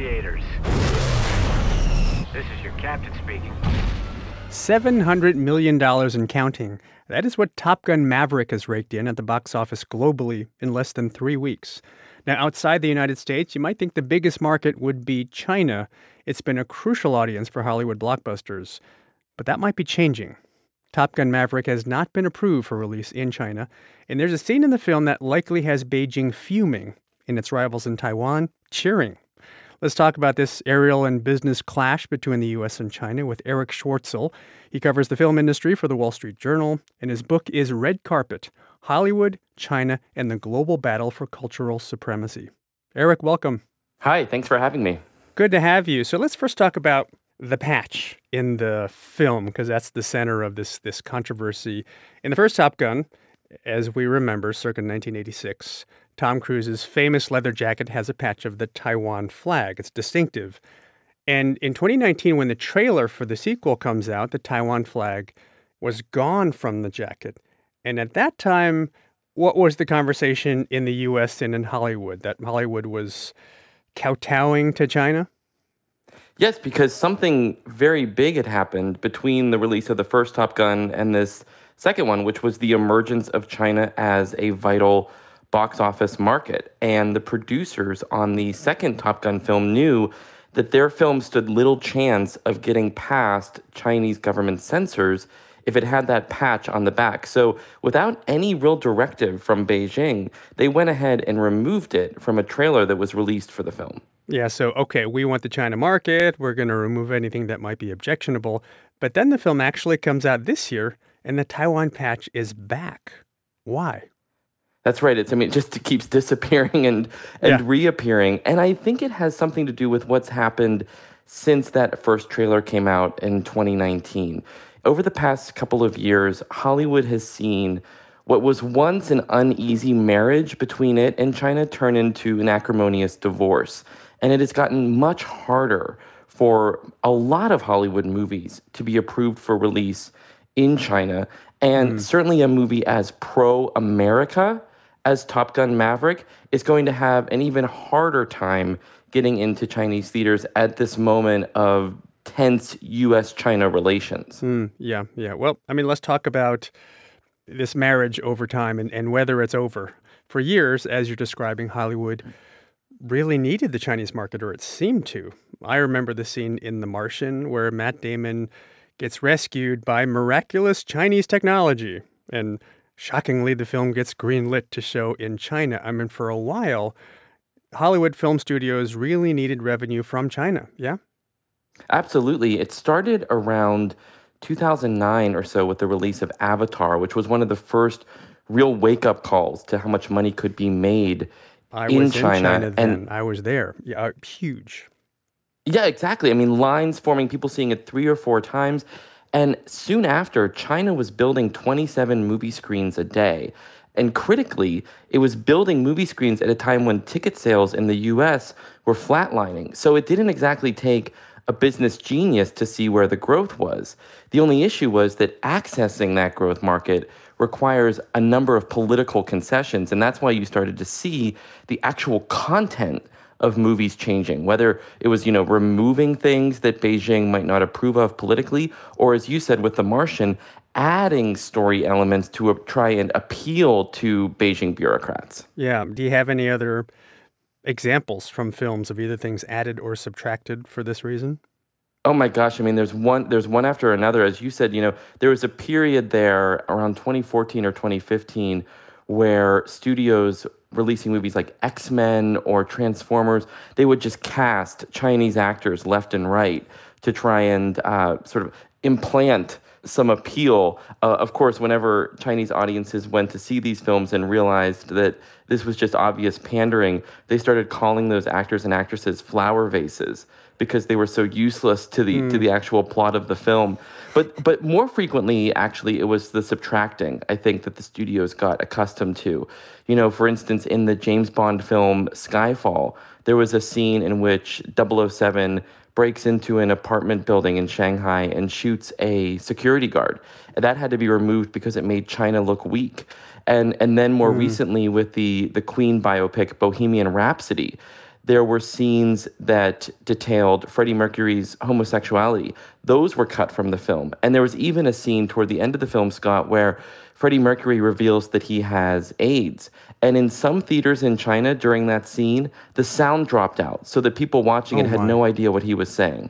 aviators. This is your captain speaking. $700 million and counting. That is what Top Gun Maverick has raked in at the box office globally in less than 3 weeks. Now, outside the United States, you might think the biggest market would be China. It's been a crucial audience for Hollywood blockbusters. But that might be changing. Top Gun Maverick has not been approved for release in China, and there's a scene in the film that likely has Beijing fuming and its rivals in Taiwan cheering. Let's talk about this aerial and business clash between the U.S. and China with Eric Schwartzel. He covers the film industry for the Wall Street Journal, and his book is Red Carpet: Hollywood, China, and the Global Battle for Cultural Supremacy. Eric, welcome. Hi, thanks for having me. Good to have you. So let's first talk about the patch in the film, because that's the center of this controversy. In the first Top Gun, as we remember, circa 1986, Tom Cruise's famous leather jacket has a patch of the Taiwan flag. It's distinctive. And in 2019, when the trailer for the sequel comes out, the Taiwan flag was gone from the jacket. And at that time, what was the conversation in the U.S. and in Hollywood? That Hollywood was kowtowing to China? Yes, because something very big had happened between the release of the first Top Gun and this second one, which was the emergence of China as a vital box office market. And the producers on the second Top Gun film knew that their film stood little chance of getting past Chinese government censors if it had that patch on the back. So without any real directive from Beijing, they went ahead and removed it from a trailer that was released for the film. Yeah, so, okay, we want the China market. We're going to remove anything that might be objectionable. But then the film actually comes out this year, and the Taiwan patch is back. Why? That's right. It just keeps disappearing and reappearing. And I think it has something to do with what's happened since that first trailer came out in 2019. Over the past couple of years, Hollywood has seen what was once an uneasy marriage between it and China turn into an acrimonious divorce. And it has gotten much harder for a lot of Hollywood movies to be approved for release in China. And certainly a movie as pro-America as Top Gun Maverick is going to have an even harder time getting into Chinese theaters at this moment of tense U.S.-China relations. Yeah. Well, let's talk about this marriage over time and whether it's over. For years, as you're describing, Hollywood really needed the Chinese market, or it seemed to. I remember the scene in The Martian where Matt Damon gets rescued by miraculous Chinese technology. And shockingly, the film gets greenlit to show in China. For a while, Hollywood film studios really needed revenue from China, yeah? Absolutely. It started around 2009 or so with the release of Avatar, which was one of the first real wake-up calls to how much money could be made in China. And I was there. Yeah, huge. Yeah, exactly. Lines forming, people seeing it 3 or 4 times. And soon after, China was building 27 movie screens a day. And critically, it was building movie screens at a time when ticket sales in the U.S. were flatlining. So it didn't exactly take a business genius to see where the growth was. The only issue was that accessing that growth market requires a number of political concessions. And that's why you started to see the actual content of movies changing, whether it was, removing things that Beijing might not approve of politically, or as you said with The Martian, adding story elements to try and appeal to Beijing bureaucrats. Yeah. Do you have any other examples from films of either things added or subtracted for this reason? Oh my gosh, there's one after another. As you said, there was a period there around 2014 or 2015 where studios releasing movies like X-Men or Transformers, they would just cast Chinese actors left and right to try and sort of implant some appeal. Of course, whenever Chinese audiences went to see these films and realized that this was just obvious pandering, they started calling those actors and actresses flower vases because they were so useless to the actual plot of the film. But more frequently, actually, it was the subtracting, I think, that the studios got accustomed to. For instance, in the James Bond film Skyfall, there was a scene in which 007 breaks into an apartment building in Shanghai and shoots a security guard. And that had to be removed because it made China look weak. And then more recently with the Queen biopic Bohemian Rhapsody, there were scenes that detailed Freddie Mercury's homosexuality. Those were cut from the film. And there was even a scene toward the end of the film, Scott, where Freddie Mercury reveals that he has AIDS. And in some theaters in China during that scene, the sound dropped out so that people watching it had no idea what he was saying.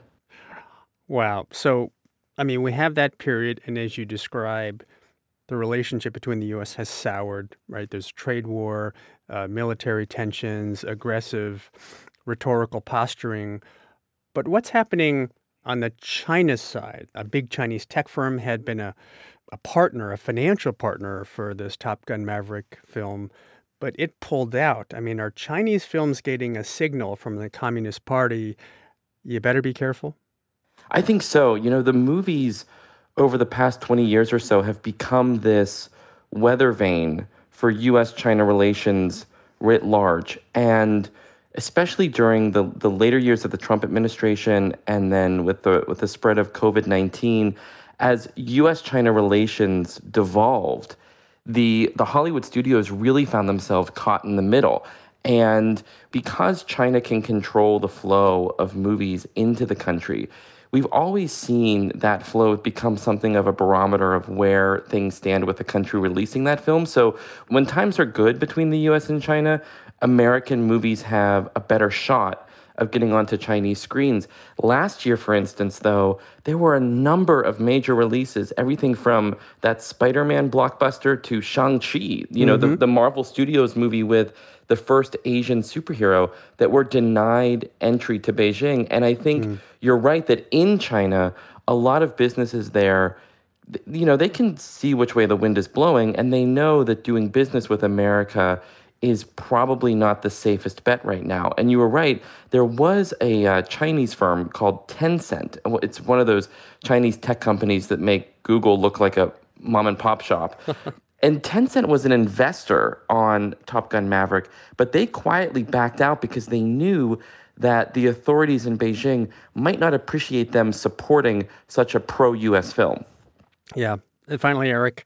Wow. So, I mean, we have that period, and as you describe, the relationship between the U.S. has soured, right? There's trade war, military tensions, aggressive rhetorical posturing. But what's happening on the China side? A big Chinese tech firm had been a partner, a financial partner for this Top Gun Maverick film, but it pulled out. I mean, are Chinese films getting a signal from the Communist Party? You better be careful. I think so. The movies over the past 20 years or so have become this weather vane for U.S.-China relations writ large. And especially during the later years of the Trump administration and then with the spread of COVID-19, as U.S.-China relations devolved, the Hollywood studios really found themselves caught in the middle. And because China can control the flow of movies into the country, we've always seen that flow become something of a barometer of where things stand with the country releasing that film. So when times are good between the U.S. and China, American movies have a better shot of getting onto Chinese screens. Last year, for instance, though, there were a number of major releases, everything from that Spider-Man blockbuster to Shang-Chi, the Marvel Studios movie with the first Asian superhero, that were denied entry to Beijing. And I think you're right that in China, a lot of businesses there, they can see which way the wind is blowing, and they know that doing business with America is probably not the safest bet right now. And you were right, there was a Chinese firm called Tencent. It's one of those Chinese tech companies that make Google look like a mom and pop shop. And Tencent was an investor on Top Gun Maverick, but they quietly backed out because they knew that the authorities in Beijing might not appreciate them supporting such a pro-U.S. film. Yeah. And finally, Eric,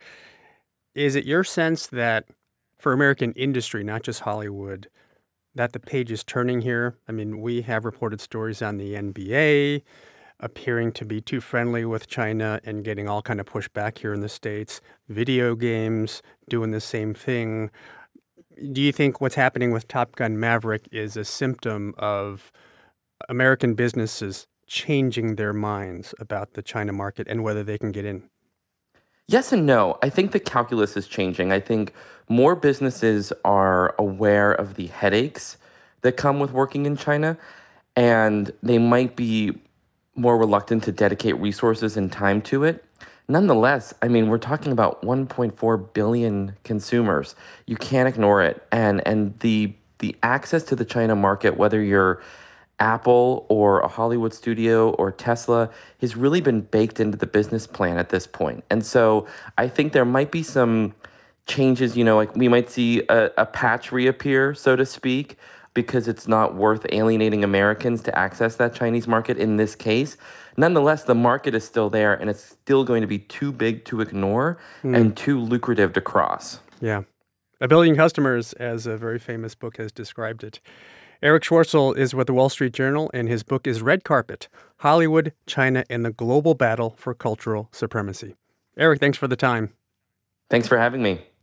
is it your sense that for American industry, not just Hollywood, that the page is turning here? I mean, we have reported stories on the NBA appearing to be too friendly with China and getting all kind of pushback here in the States. Video games doing the same thing. Do you think what's happening with Top Gun Maverick is a symptom of American businesses changing their minds about the China market and whether they can get in? Yes and no. I think the calculus is changing. I think more businesses are aware of the headaches that come with working in China, and they might be more reluctant to dedicate resources and time to it. Nonetheless, I mean, we're talking about 1.4 billion consumers. You can't ignore it. And the access to the China market, whether you're Apple or a Hollywood studio or Tesla, has really been baked into the business plan at this point. And so I think there might be some changes, like we might see a patch reappear, so to speak, because it's not worth alienating Americans to access that Chinese market in this case. Nonetheless, the market is still there, and it's still going to be too big to ignore and too lucrative to cross. Yeah. 1 billion customers, as a very famous book has described it. Eric Schwartzel is with the Wall Street Journal, and his book is Red Carpet: Hollywood, China, and the Global Battle for Cultural Supremacy. Eric, thanks for the time. Thanks for having me.